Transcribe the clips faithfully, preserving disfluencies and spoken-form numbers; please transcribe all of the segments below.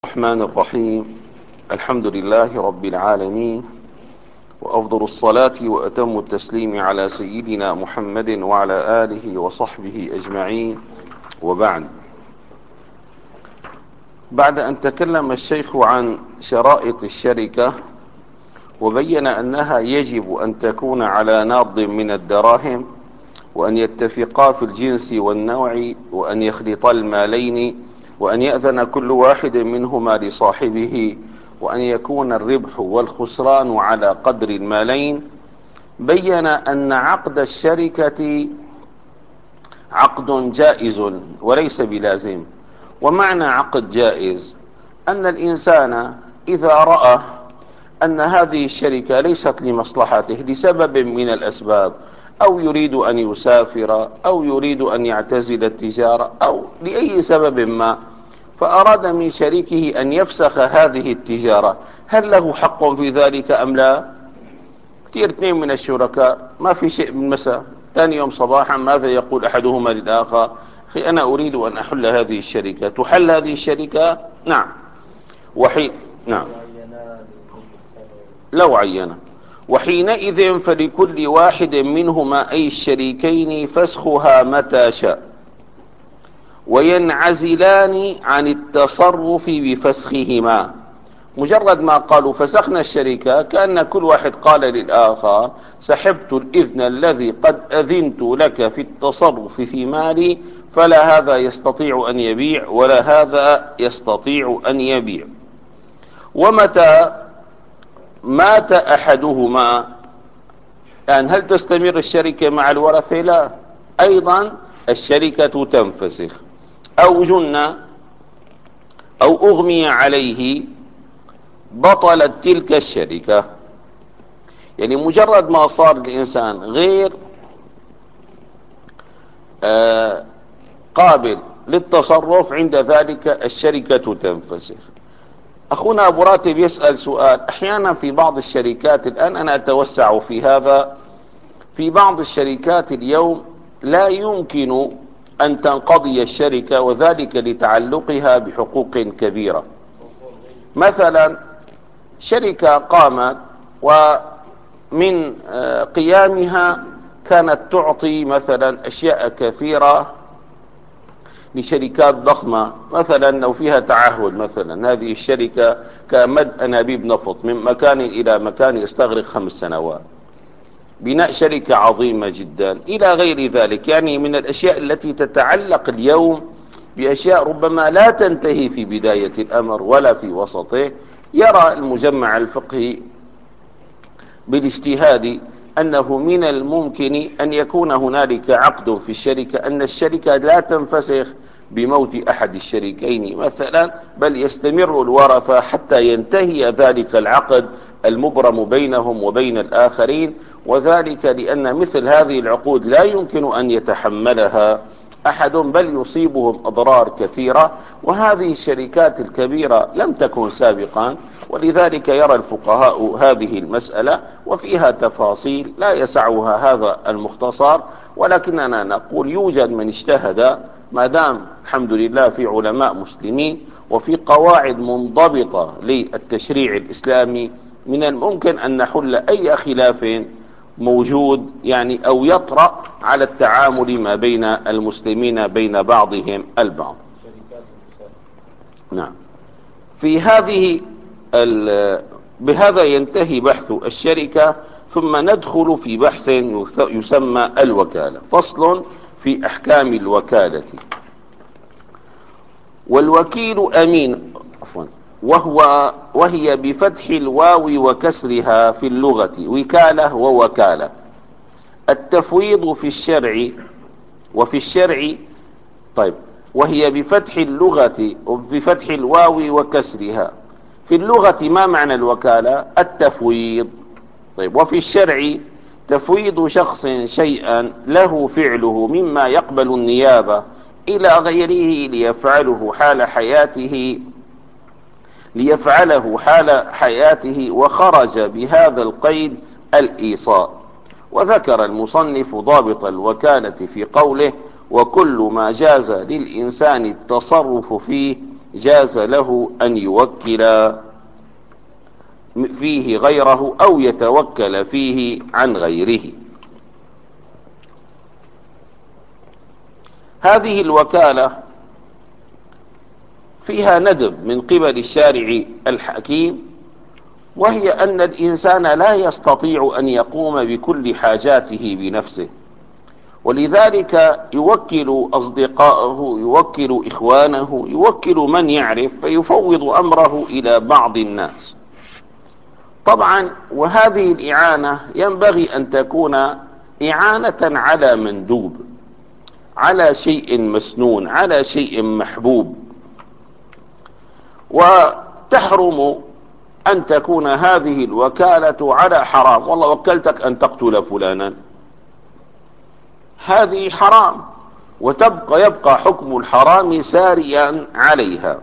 الرحمن الرحيم. الحمد لله رب العالمين، وأفضل الصلاة وأتم التسليم على سيدنا محمد وعلى آله وصحبه أجمعين، وبعد. بعد أن تكلم الشيخ عن شرائط الشركة وبين أنها يجب أن تكون على ناض من الدراهم، وأن يتفقا في الجنس والنوع، وأن يخلطا المالين، وأن يأذن كل واحد منهما لصاحبه، وأن يكون الربح والخسران على قدر المالين، بين أن عقد الشركة عقد جائز وليس بلازم. ومعنى عقد جائز أن الإنسان إذا رأى أن هذه الشركة ليست لمصلحته لسبب من الأسباب، أو يريد أن يسافر، أو يريد أن يعتزل التجارة، أو لأي سبب ما، فأراد من شريكه أن يفسخ هذه التجارة، هل له حق في ذلك أم لا؟ كثير اثنين من الشركاء ما في شيء من مساء، ثاني يوم صباحا ماذا يقول أحدهما للآخر؟ أخي أنا أريد أن أحل هذه الشركة. تحل هذه الشركة؟ نعم. وحين نعم لو عين. وحينئذ فلكل واحد منهما أي الشريكين فسخها متى شاء، وينعزلان عن التصرف بفسخهما. مجرد ما قالوا فسخنا الشركة كأن كل واحد قال للآخر سحبت الإذن الذي قد أذنت لك في التصرف في مالي، فلا هذا يستطيع أن يبيع ولا هذا يستطيع أن يبيع. ومتى مات أحدهما، الآن هل تستمر الشركة مع الورثة؟ لا، أيضا الشركة تنفسخ. أو جن أو أغمي عليه بطلت تلك الشركة. يعني مجرد ما صار الإنسان غير آه قابل للتصرف، عند ذلك الشركة تنفسخ. أخونا أبو راتب يسأل سؤال: أحيانا في بعض الشركات، الآن أنا أتوسع في هذا، في بعض الشركات اليوم لا يمكن أن تنقضي الشركة، وذلك لتعلقها بحقوق كبيرة. مثلا شركة قامت ومن قيامها كانت تعطي مثلا أشياء كثيرة لشركات ضخمة، مثلا لو فيها تعهد، مثلا هذه الشركة كمد أنابيب نفط من مكان إلى مكان يستغرق خمس سنوات، بناء شركة عظيمة جدا إلى غير ذلك. يعني من الأشياء التي تتعلق اليوم بأشياء ربما لا تنتهي في بداية الأمر ولا في وسطه. يرى المجمع الفقهي بالاجتهاد أنه من الممكن أن يكون هنالك عقد في الشركة، أن الشركة لا تنفسخ بموت أحد الشريكين مثلا، بل يستمر الورثة حتى ينتهي ذلك العقد المبرم بينهم وبين الآخرين. وذلك لأن مثل هذه العقود لا يمكن أن يتحملها أحد، بل يصيبهم أضرار كثيرة. وهذه الشركات الكبيرة لم تكن سابقا، ولذلك يرى الفقهاء هذه المسألة وفيها تفاصيل لا يسعها هذا المختصر، ولكننا نقول يوجد من اجتهد، ما دام الحمد لله في علماء مسلمين وفي قواعد منضبطة للتشريع الإسلامي، من الممكن أن نحل أي خلاف موجود يعني أو يطرأ على التعامل ما بين المسلمين بين بعضهم البعض. نعم. في هذه بهذا ينتهي بحث الشركة، ثم ندخل في بحث يسمى الوكالة. فصل في أحكام الوكالة. والوكيل أمين عفوا وهو وهي بفتح الواو وكسرها في اللغة وكالة ووكالة. التفويض في الشرع وفي الشرع طيب وهي بفتح اللغة وبفتح الواو وكسرها. في اللغة ما معنى الوكالة؟ التفويض. طيب وفي الشرع تفويض شخص شيئا له فعله مما يقبل النيابة إلى غيره ليفعله حال حياته ليفعله حال حياته وخرج بهذا القيد الإيصاء. وذكر المصنف ضابط الوكالة في قوله: وكل ما جاز للإنسان التصرف فيه جاز له أن يوكل فيه غيره أو يتوكل فيه عن غيره. هذه الوكالة فيها ندب من قبل الشارع الحكيم، وهي أن الإنسان لا يستطيع أن يقوم بكل حاجاته بنفسه، ولذلك يوكل أصدقائه، يوكل إخوانه، يوكل من يعرف، فيفوض أمره إلى بعض الناس. طبعا وهذه الإعانة ينبغي أن تكون إعانة على مندوب، على شيء مسنون، على شيء محبوب. وتحرم أن تكون هذه الوكالة على حرام. والله وكلتك أن تقتل فلانا، هذه حرام، وتبقى يبقى حكم الحرام ساريا عليها.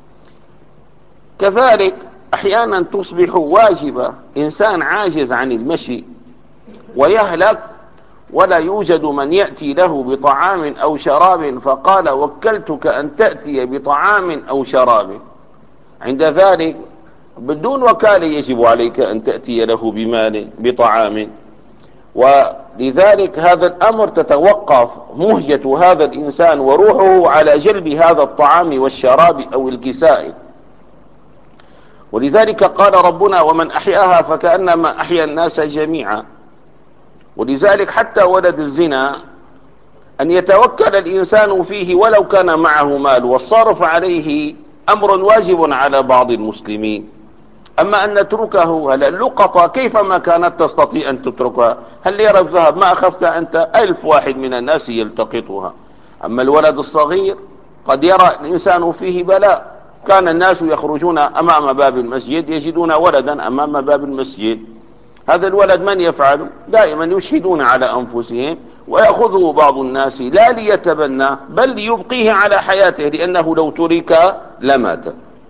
كذلك أحيانا تصبح واجبة، إنسان عاجز عن المشي ويهلك ولا يوجد من يأتي له بطعام أو شراب، فقال وكلتك أن تأتي بطعام أو شراب. عند ذلك بدون وكالة يجب عليك أن تأتي له بمال بطعام، ولذلك هذا الأمر تتوقف مهجة هذا الإنسان وروحه على جلب هذا الطعام والشراب أو الكساء. ولذلك قال ربنا ومن أحياها فكأنما أحيا الناس جميعا. ولذلك حتى ولد الزنا أن يتوكل الإنسان فيه ولو كان معه مال، والصرف عليه أمر واجب على بعض المسلمين. أما أن نتركه، هل اللقطة كيفما كانت تستطيع أن تتركها؟ هل يرى الذهب ما أخفت أنت ألف واحد من الناس يلتقطها. أما الولد الصغير قد يرى الإنسان فيه بلاء. كان الناس يخرجون أمام باب المسجد يجدون ولدا أمام باب المسجد، هذا الولد من يفعل؟ دائما يشهدون على أنفسهم، ويأخذه بعض الناس لا ليتبنى بل ليبقيه على حياته، لأنه لو ترك لمات.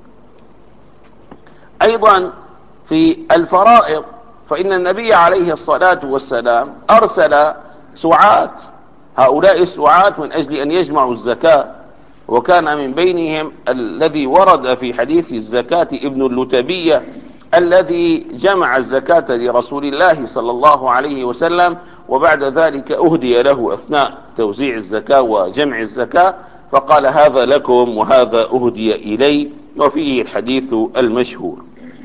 أيضا في الفرائض فإن النبي عليه الصلاة والسلام أرسل سعاة، هؤلاء السعاة من أجل أن يجمعوا الزكاة، وكان من بينهم الذي ورد في حديث الزكاة ابن اللتبية الذي جمع الزكاة لرسول الله صلى الله عليه وسلم، وبعد ذلك أهدي له أثناء توزيع الزكاة وجمع الزكاة، فقال هذا لكم وهذا أهدي إلي، وفيه الحديث المشهور.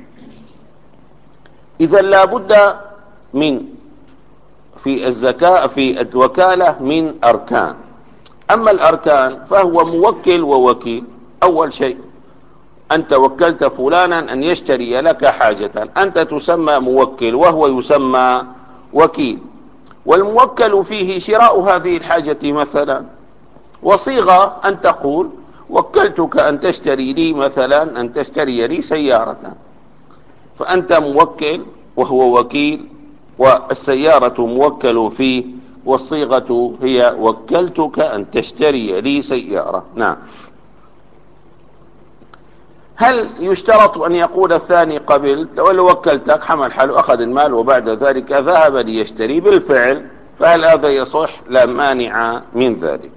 إذا لا بد من في الزكاة في الوكالة من أركان. أما الأركان فهو موكل ووكيل. أول شيء أنت وكلت فلانا أن يشتري لك حاجة، أنت تسمى موكل وهو يسمى وكيل. والموكل فيه شراء هذه الحاجة مثلا، وصيغة أن تقول وكلتك أن تشتري لي مثلا أن تشتري لي سيارة، فأنت موكل وهو وكيل، والسيارة موكل فيه، والصيغة هي وكلتك أن تشتري لي سيارة. نعم. هل يشترط أن يقول الثاني قبلت؟ ولو وكلتك حمل حاله أخذ المال وبعد ذلك ذهب ليشتري بالفعل، فهل هذا يصح؟ لا مانع من ذلك.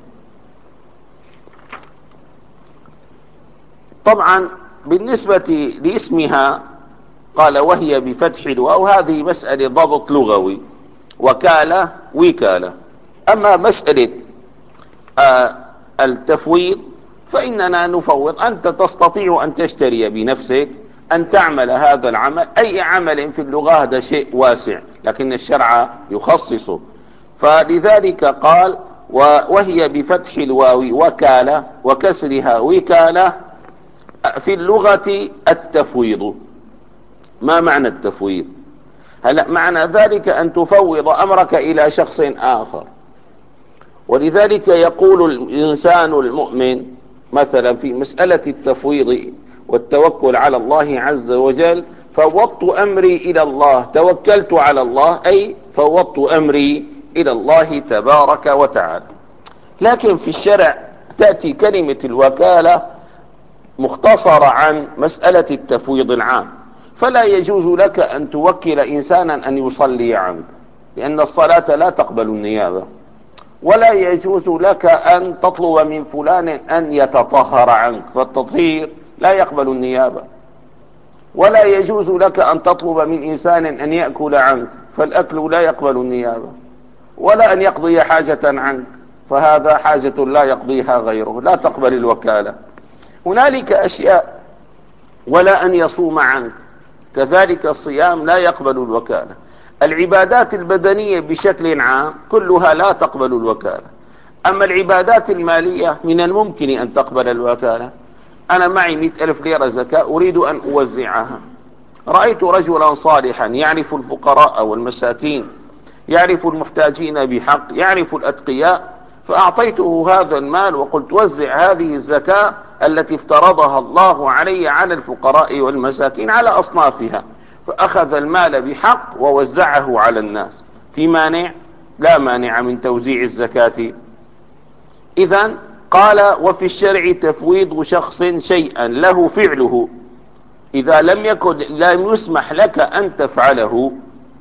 طبعا بالنسبة لاسمها قال وهي بفتح الواو، هذه مسألة ضبط لغوي، وكالة وكالة. أما مسألة آه التفويض فإننا نفوض. أنت تستطيع أن تشتري بنفسك، أن تعمل هذا العمل، أي عمل في اللغة هذا شيء واسع، لكن الشرع يخصصه. فلذلك قال وهي بفتح الواو وكالة وكسرها وكالة. في اللغة التفويض. ما معنى التفويض؟ هل معنى ذلك أن تفوض أمرك إلى شخص آخر. ولذلك يقول الإنسان المؤمن مثلا في مسألة التفويض والتوكل على الله عز وجل فوضت أمري إلى الله، توكلت على الله، أي فوضت أمري إلى الله تبارك وتعالى. لكن في الشرع تأتي كلمة الوكالة مختصرة عن مسألة التفويض العام، فلا يجوز لك أن توكل إنسانا أن يصلي عنك، لأن الصلاة لا تقبل النيابة، ولا يجوز لك أن تطلب من فلان أن يتطهر عنك، فالتطهير لا يقبل النيابة. ولا يجوز لك أن تطلب من إنسان أن يأكل عنك، فالأكل لا يقبل النيابة. ولا أن يقضي حاجة عنك، فهذا حاجة لا يقضيها غيره، لا تقبل الوكالة. هنالك أشياء، ولا أن يصوم عنك، كذلك الصيام لا يقبل الوكالة. العبادات البدنية بشكل عام كلها لا تقبل الوكالة. أما العبادات المالية من الممكن أن تقبل الوكالة. أنا معي مئة ألف ليرة زكاة أريد أن أوزعها، رأيت رجلا صالحا يعرف الفقراء والمساكين، يعرف المحتاجين بحق، يعرف الأتقياء، فأعطيته هذا المال وقلت وزع هذه الزكاة التي افترضها الله علي على الفقراء والمساكين على أصنافها، فأخذ المال بحق ووزعه على الناس. في مانع؟ لا مانع من توزيع الزكاة. إذن قال وفي الشرع تفويض شخص شيئا له فعله، إذا لم يكن لم يسمح لك أن تفعله،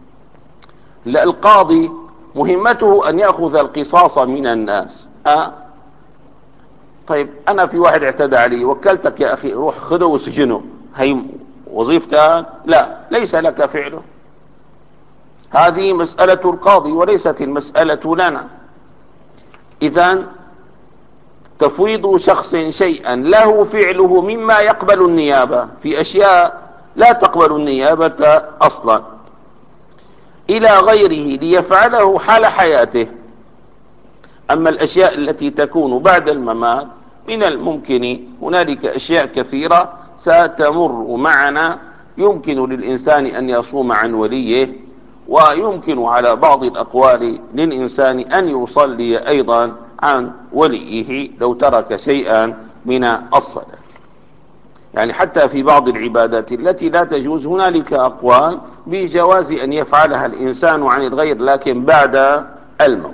لا، القاضي مهمته أن يأخذ القصاص من الناس. أه؟ طيب أنا في واحد اعتدى علي، وكلتك يا أخي روح خذه وسجنه، هي وظيفتك؟ لا، ليس لك فعله. هذه مسألة القاضي وليست المسألة لنا. إذن تفويض شخص شيئا له فعله مما يقبل النيابة، في أشياء لا تقبل النيابة أصلا، إلى غيره ليفعله حال حياته. أما الأشياء التي تكون بعد الممات من الممكن، هنالك أشياء كثيرة ستمر معنا، يمكن للإنسان أن يصوم عن وليه، ويمكن على بعض الأقوال للإنسان أن يصلي أيضا عن وليه لو ترك شيئا من الصلاة. يعني حتى في بعض العبادات التي لا تجوز هنالك أقوال بجواز أن يفعلها الإنسان عن الغير، لكن بعد الموت.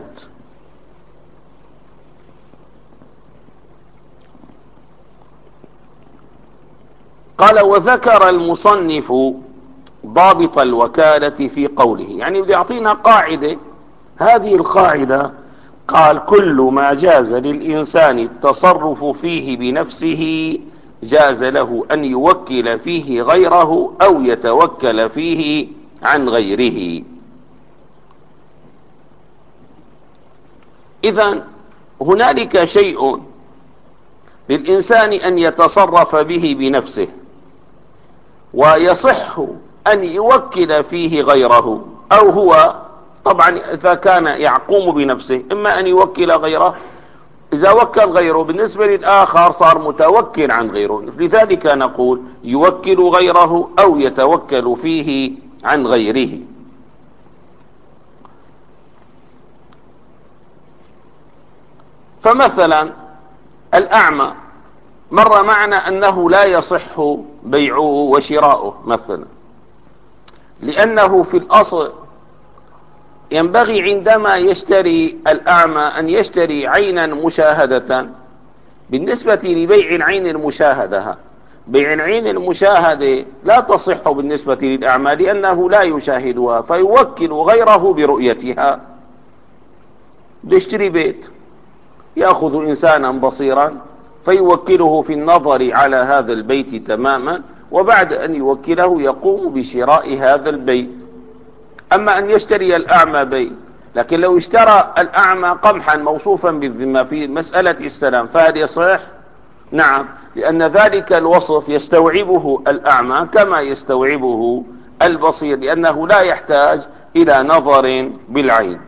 قال وذكر المصنف ضابط الوكالة في قوله، يعني بيعطينا قاعدة. هذه القاعدة قال كل ما جاز للإنسان التصرف فيه بنفسه جاز له أن يوكل فيه غيره أو يتوكل فيه عن غيره. إذن هنالك شيء للإنسان أن يتصرف به بنفسه، ويصح أن يوكل فيه غيره، أو هو طبعا إذا كان يعقوم بنفسه إما أن يوكل غيره، إذا وكل غيره بالنسبة للآخر صار متوكل عن غيره، لذلك نقول يوكل غيره أو يتوكل فيه عن غيره. فمثلا الأعمى مر معنا أنه لا يصح بيعه وشراؤه مثلا، لأنه في الأصل ينبغي عندما يشتري الأعمى أن يشتري عينا مشاهدة. بالنسبة لبيع العين المشاهدة، بيع العين المشاهدة لا تصح بالنسبة للأعمى لأنه لا يشاهدها، فيوكل غيره برؤيتها. يشتري بيت، يأخذ إنسانا بصيرا فيوكله في النظر على هذا البيت تماما، وبعد أن يوكله يقوم بشراء هذا البيت. أما أن يشتري الأعمى بيت، لكن لو اشترى الأعمى قمحا موصوفا بالذمة في مسألة السلام فهل يصح؟ نعم، لأن ذلك الوصف يستوعبه الأعمى كما يستوعبه البصير، لأنه لا يحتاج إلى نظر بالعين.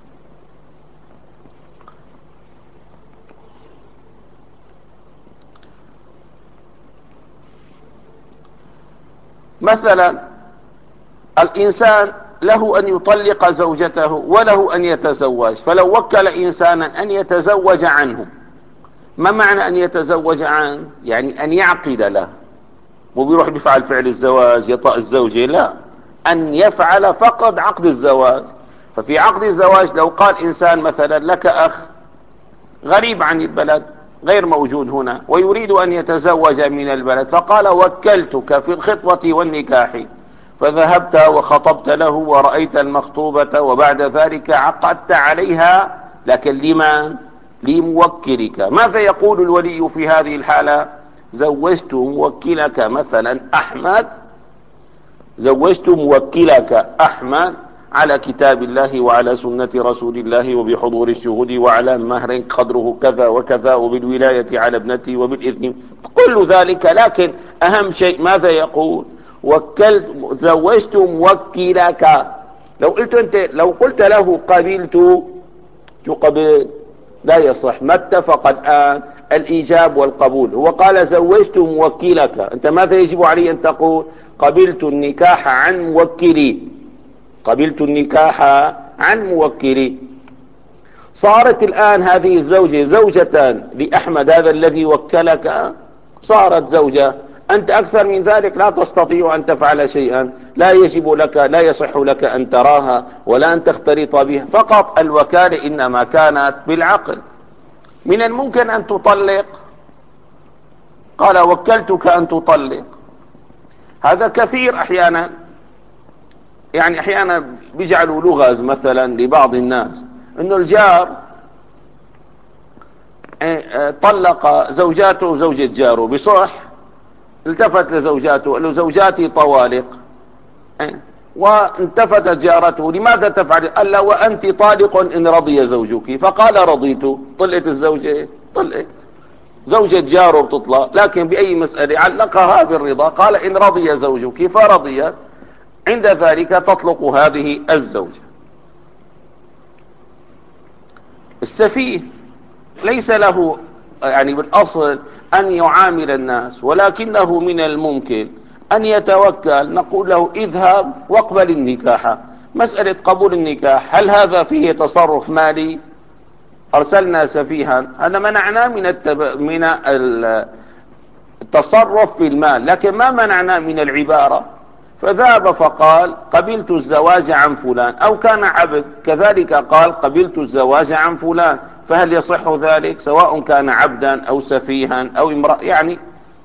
مثلا الإنسان له أن يطلق زوجته وله أن يتزوج، فلو وكل إنسانا أن يتزوج عنه، ما معنى أن يتزوج عنه؟ يعني أن يعقد له، مو بيروح بيفعل فعل الزواج يطأ الزوجة، لا، أن يفعل فقط عقد الزواج. ففي عقد الزواج لو قال إنسان مثلا لك أخ غريب عن البلد غير موجود هنا ويريد أن يتزوج من البلد، فقال وكلتك في الخطبة والنكاح، فذهبت وخطبت له ورأيت المخطوبة وبعد ذلك عقدت عليها لكن لمن؟ لموكلك. ماذا يقول الولي في هذه الحالة؟ زوجت موكلك مثلا أحمد، زوجت موكلك أحمد على كتاب الله وعلى سنة رسول الله وبحضور الشهود وعلى مهر قدره كذا وكذا وبالولاية على ابنتي وبالإذن، كل ذلك. لكن أهم شيء ماذا يقول؟ وكلت، زوجت موكلك. لو قلت أنت، لو قلت له قبلت، تقبل، لا يصح. ما اتفق الآن الإيجاب والقبول. هو قال زوجت موكلك، أنت ماذا يجب علي أن تقول؟ قبلت النكاح عن موكلي، قبلت النكاح عن موكلي. صارت الآن هذه الزوجة زوجة لأحمد هذا الذي وكلك، صارت زوجة. أنت أكثر من ذلك لا تستطيع أن تفعل شيئا، لا يجب لك، لا يصح لك أن تراها ولا أن تختلط بها، فقط الوكالة إنما كانت بالعقل. من الممكن أن تطلق، قال وكلتك أن تطلق. هذا كثير أحيانا، يعني أحيانا بيجعلوا لغز مثلا لبعض الناس، إنه الجار طلق زوجاته وزوجة جاره، بصح التفت لزوجاته قال له زوجاتي طوالق، والتفتت جارته لماذا تفعل؟ قال له وأنت طالق إن رضي زوجك، فقال رضيت. طلقت الزوجة، طلقت. زوجة جاره بتطلق، لكن بأي مسألة علقها بالرضا، قال إن رضي زوجك فرضيت، عند ذلك تطلق هذه الزوجة. السفيه ليس له يعني بالأصل أن يعامل الناس، ولكنه من الممكن أن يتوكل. نقول له اذهب واقبل النكاح. مسألة قبول النكاح هل هذا فيه تصرف مالي؟ أرسلنا سفيها، هذا منعناه من التب... من التصرف في المال، لكن ما منعناه من العبارة. فذهب فقال قبلت الزواج عن فلان، أو كان عبد كذلك قال قبلت الزواج عن فلان، فهل يصح ذلك سواء كان عبدا أو سفيها أو امرأة؟ يعني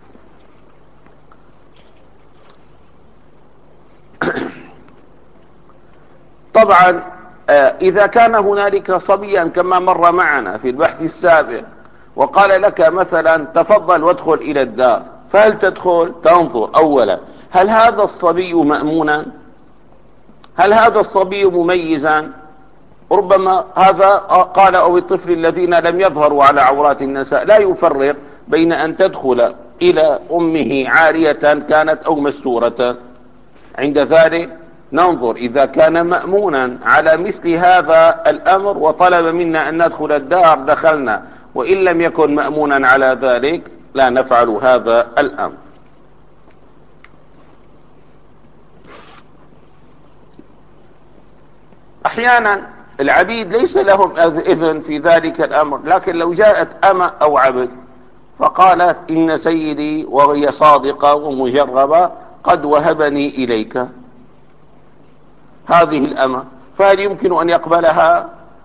طبعا إذا كان هنالك صبيا كما مر معنا في البحث السابق وقال لك مثلا تفضل وادخل إلى الدار، فهل تدخل؟ تنظر أولا هل هذا الصبي مأمونا؟ هل هذا الصبي مميزا؟ ربما هذا قال أو الطفل الذين لم يظهروا على عورات النساء، لا يفرق بين أن تدخل إلى أمه عارية كانت أو مستورة. عند ذلك ننظر إذا كان مأمونا على مثل هذا الأمر وطلب منا أن ندخل الدار دخلنا، وإن لم يكن مأمونا على ذلك لا نفعل هذا الأمر. أحيانا العبيد ليس لهم إذن في ذلك الأمر، لكن لو جاءت أمة أو عبد فقالت إن سيدي وهي صادقة ومجربة قد وهبني إليك هذه الأمة، فهل يمكن أن يقبلها؟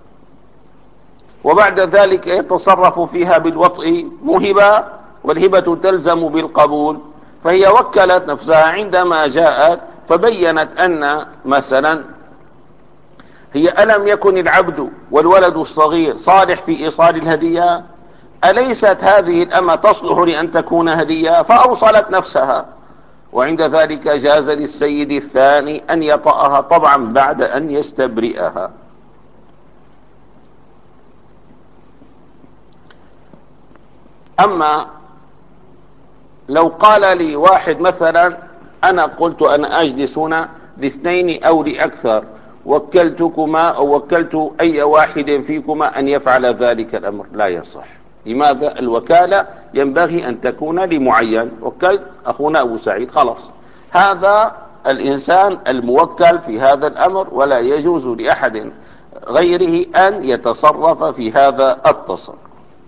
وبعد ذلك يتصرف فيها بالوطء مهبة، والهبة تلزم بالقبول. فهي وكلت نفسها عندما جاءت فبينت أن مثلا هي ألم يكن العبد والولد الصغير صالح في إيصال الهدية؟ أليست هذه الأمة تصلح لأن تكون هدية؟ فأوصلت نفسها، وعند ذلك جاز للسيد الثاني أن يطأها، طبعا بعد أن يستبرئها. أما لو قال لي واحد مثلا أنا قلت أنا أجلس هنا لاثنين أو لأكثر، وكلتكما أو وكلت أي واحد فيكما أن يفعل ذلك الأمر، لا يصح. لماذا؟ الوكالة ينبغي أن تكون لمعين. وكلت أخونا أبو سعيد، خلاص هذا الإنسان الموكل في هذا الأمر، ولا يجوز لأحد غيره أن يتصرف في هذا التصرف.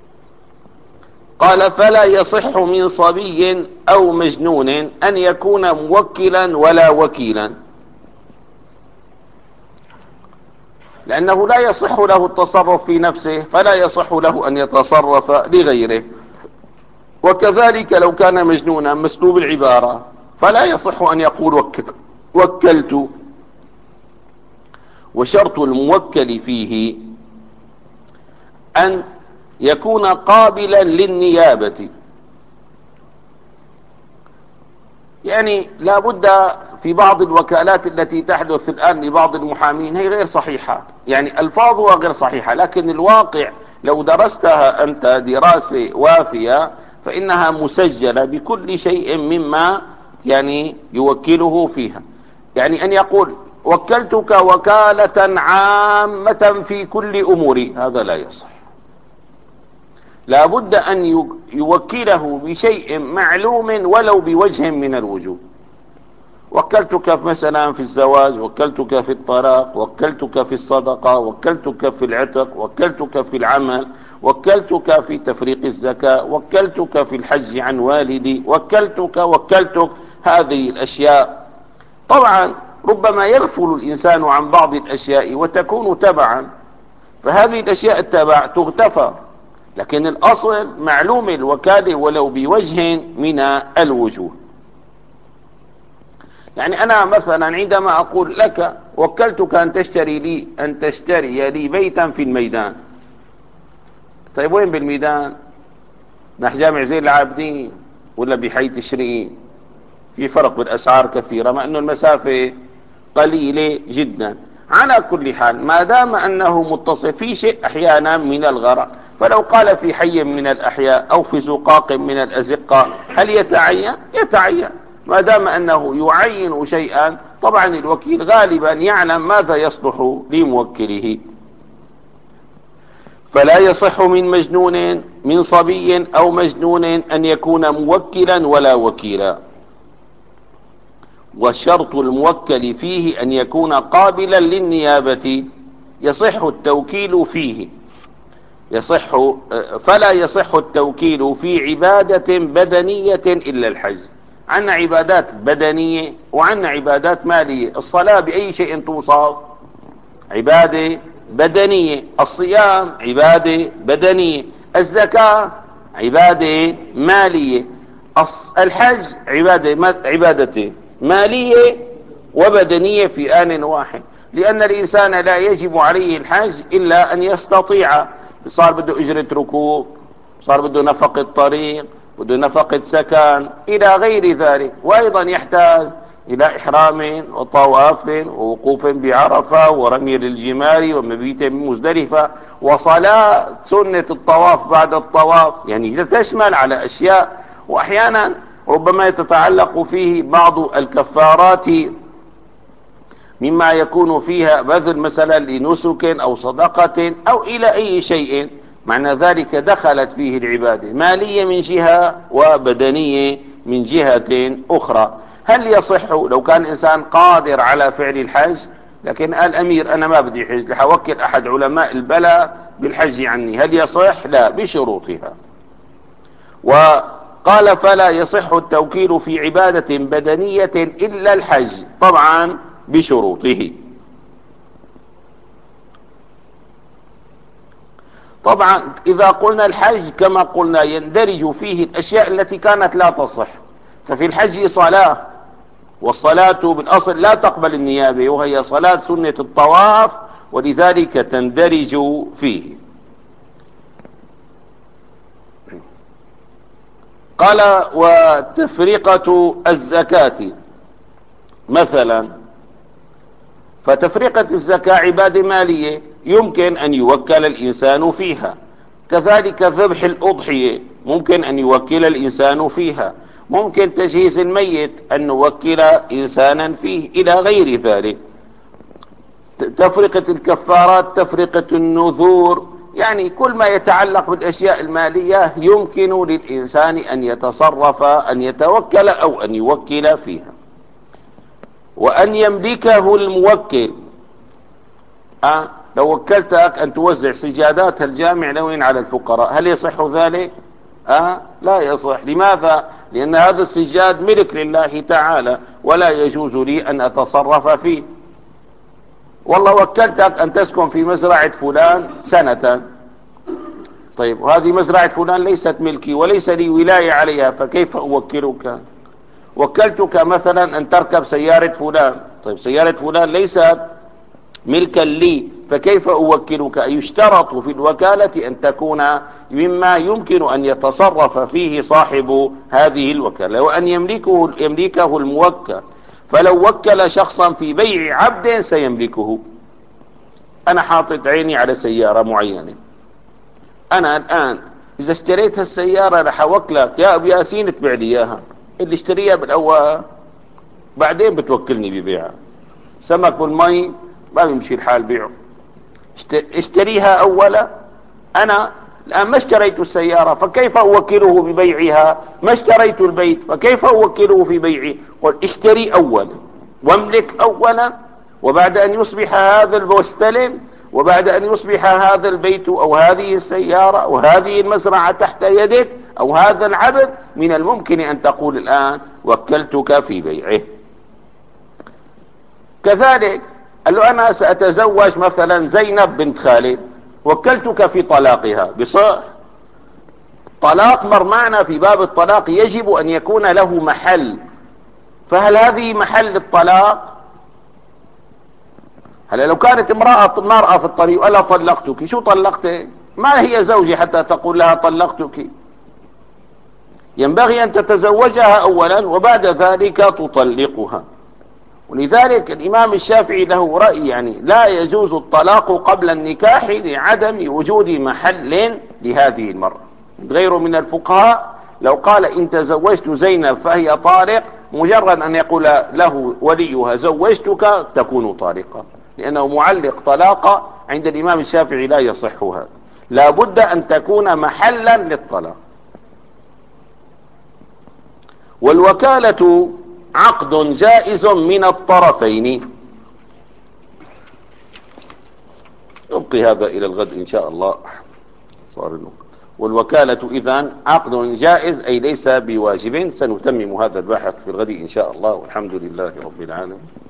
قال فلا يصح من صبي أو مجنون أن يكون موكلا ولا وكيلا، لأنه لا يصح له التصرف في نفسه، فلا يصح له أن يتصرف لغيره. وكذلك لو كان مجنونا مسلوب العبارة فلا يصح أن يقول وكلت. وشرط الموكل فيه أن يكون قابلا للنيابة. يعني لا بد في بعض الوكالات التي تحدث الآن لبعض المحامين هي غير صحيحة، يعني ألفاظها غير صحيحة، لكن الواقع لو درستها أنت دراسة وافية فإنها مسجلة بكل شيء مما يعني يوكله فيها. يعني أن يقول وكلتك وكالة عامة في كل أموري، هذا لا يصح. لا بد أن يوكله بشيء معلوم ولو بوجه من الوجوه. وكلتك مثلا في الزواج، وكلتك في الطلاق، وكلتك في الصدقة، وكلتك في العتق، وكلتك في العمل، وكلتك في تفريق الزكاة، وكلتك في الحج عن والدي، وكلتك وكلتك هذه الأشياء. طبعا ربما يغفل الإنسان عن بعض الأشياء وتكون تبعا، فهذه الأشياء التبع تغتفر، لكن الأصل معلوم الوكالة ولو بوجه من الوجوه. يعني أنا مثلا عندما أقول لك وكلتك أن تشتري لي أن تشتري لي بيتا في الميدان، طيب وين بالميدان؟ نحو جامع زين العابدين ولا بحي تشرين؟ في فرق بالأسعار كثيرة مع أنه المسافة قليلة جدا. على كل حال ما دام أنه متصف في شيء أحيانا من الغرق، فلو قال في حي من الأحياء أو في زقاق من الأزقة هل يتعين؟ يتعين. ما دام أنه يعين شيئا، طبعا الوكيل غالبا يعلم ماذا يصلح لموكله. فلا يصح من مجنون من صبي أو مجنون أن يكون موكلا ولا وكيلا. والشرط الموكل فيه أن يكون قابلا للنيابة، يصح التوكيل فيه. يصح فلا يصح التوكيل في عبادة بدنية إلا الحج. عندنا عبادات بدنية وعندنا عبادات مالية. الصلاة بأي شيء توصف؟ عبادة بدنية. الصيام عبادة بدنية. الزكاة عبادة مالية. الحج عبادة عبادتين مالية وبدنية في آن واحد، لأن الإنسان لا يجب عليه الحج إلا أن يستطيع. صار بده أجرة ركوب، صار بده نفقة طريق، بده نفقة سكن إلى غير ذلك، وأيضا يحتاج إلى إحرام وطواف ووقوف بعرفة ورمي للجمار ومبيت بمزدلفة وصلاة سنة الطواف بعد الطواف، يعني تشمل على أشياء. وأحيانا ربما تتعلق فيه بعض الكفارات مما يكون فيها بذل مثلا لنسك أو صدقة أو إلى أي شيء، معنى ذلك دخلت فيه العبادة مالية من جهة وبدنية من جهة أخرى. هل يصح لو كان إنسان قادر على فعل الحج لكن قال أمير أنا ما بدي حج، رح أوكل أحد علماء البلاء بالحج عني، هل يصح؟ لا، بشروطها. وقال فلا يصح التوكيل في عبادة بدنية إلا الحج، طبعا بشروطه. طبعا إذا قلنا الحج كما قلنا يندرج فيه الأشياء التي كانت لا تصح، ففي الحج صلاة، والصلاة بالأصل لا تقبل النيابة وهي صلاة سنة الطواف، ولذلك تندرج فيه. قال وتفرقة الزكاة مثلا، فتفرقة الزكاة عبادة مالية يمكن أن يوكل الإنسان فيها. كذلك ذبح الأضحية ممكن أن يوكل الإنسان فيها. ممكن تجهيز الميت أن نوكل إنسانا فيه إلى غير ذلك. تفرقة الكفارات، تفرقة النذور، يعني كل ما يتعلق بالأشياء المالية يمكن للإنسان أن يتصرف أن يتوكل أو أن يوكل فيها. وأن يملكه الموكل. أه؟ لو وكلتك أن توزع سجادات الجامع لوين على الفقراء، هل يصح ذلك؟ أه؟ لا يصح. لماذا؟ لأن هذا السجاد ملك لله تعالى ولا يجوز لي أن أتصرف فيه. والله وكلتك أن تسكن في مزرعة فلان سنة، طيب وهذه مزرعة فلان ليست ملكي وليس لي ولاية عليها، فكيف أوكلك؟ وكلتك مثلا أن تركب سيارة فلان، طيب سيارة فلان ليست ملكا لي، فكيف أوكلك؟ يشترط في الوكالة أن تكون مما يمكن أن يتصرف فيه صاحب هذه الوكالة وأن يملكه, يملكه الموكل. فلو وكل شخصا في بيع عبد سيملكه. أنا حاطط عيني على سيارة معينة، أنا الآن إذا اشتريت هالسيارة رح أوكلك يا أبو ياسين تبيع لي إياها. اللي اشتريها بالأول بعدين بتوكلني ببيعها. سمك بالمي ما بيمشي الحال بيعه. اشتريها أولا. أنا الآن ما اشتريت السيارة فكيف أوكله ببيعها؟ ما اشتريت البيت فكيف أوكله في بيعه؟ قل اشتري أولا واملك أولا، وبعد أن يصبح هذا واستلم، وبعد أن يصبح هذا البيت أو هذه السيارة أو هذه المزرعة تحت يدك أو هذا العبد، من الممكن أن تقول الآن وكلتك في بيعه. كذلك قال له أنا سأتزوج مثلا زينب بنت خالد، وكلتك في طلاقها، بصح طلاق مرمعنا في باب الطلاق يجب أن يكون له محل. فهل هذه محل الطلاق؟ هلا لو كانت امرأة مرأة في الطريق ولا طلقتك، شو طلقتك؟ ما هي زوجي حتى تقول لها طلقتك. ينبغي أن تتزوجها أولا وبعد ذلك تطلقها. ولذلك الإمام الشافعي له رأي، يعني لا يجوز الطلاق قبل النكاح لعدم وجود محل لهذه المرأة. غيره من الفقهاء لو قال إن تزوجت زينب فهي طارق، مجرد أن يقول له وليها زوجتك تكون طارقة، لأنه معلق طلاقة. عند الإمام الشافعي لا يصح هذا، لا بد أن تكون محلا للطلاق. والوكالة عقد جائز من الطرفين. نبقي هذا إلى الغد إن شاء الله. صار الوقت. والوكالة إذن عقد جائز أي ليس بواجب. سنتمم هذا البحث في الغد إن شاء الله، والحمد لله رب العالمين.